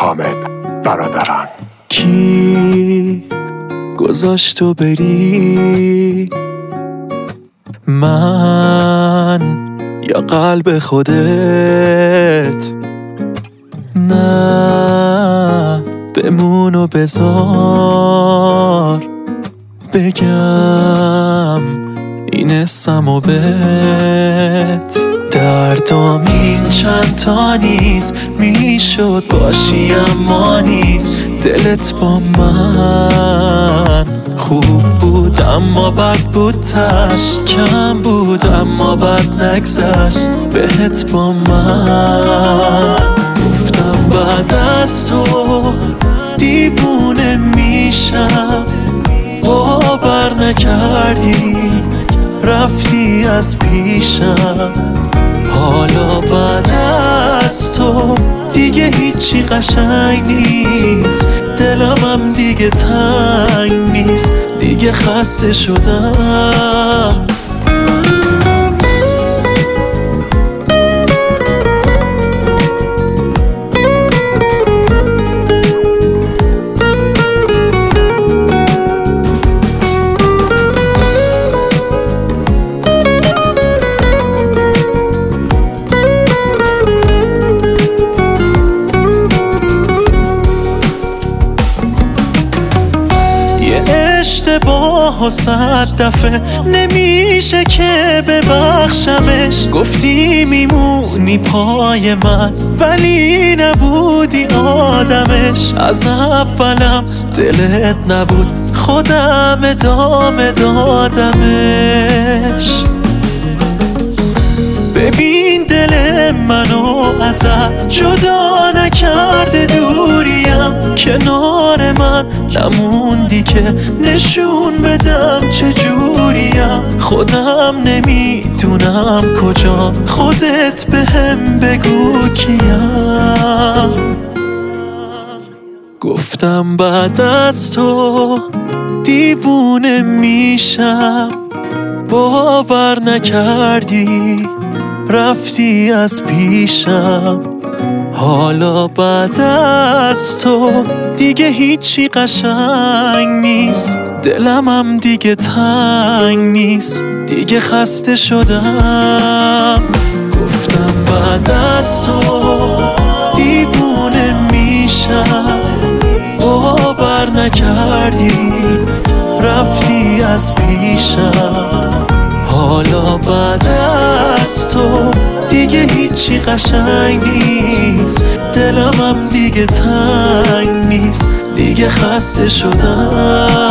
حامد برادران. کی گذاشت تو بری؟ من یا قلب خودت؟ نه بمون و بذار بگم این اسم و بهت. دردام این چند تا نیست، میشد باشی اما نیست. دلت با من خوب بود اما بد بود، تش کم بود اما بد نگذشت بهت با من. گفتم بعد از تو دیوونه میشم، باور نکردی رفتی از پیشم. حالا بعد از تو دیگه هیچی قشنگ نیست، دلمم دیگه تنگ نیست، دیگه خسته شدم. اشتباه و 100 دفعه نمیشه که ببخشمش. گفتی میمونی پای من ولی نبودی آدمش. از اولم دلت نبود، خودم ادامه دادمش. ببین دل منو ازت جدا نکرده، دوریم کنار من نموندی که نشون بدم چجوریم. خودم نمیدونم کجا، خودت بهم بگو کیم. گفتم بعد از تو دیوونه میشم، باور نکردی رفتی از پیشم. حالا بعد از تو دیگه هیچی قشنگ نیست، دلمم دیگه تنگ نیست، دیگه خسته شدم. گفتم بعد از تو دیوونه میشم، باور نکردی رفتی از پیشم. حالا بعد از تو دیگه هیچی قشنگ نیست، دلمم دیگه تنگ نیست، دیگه خسته شدم.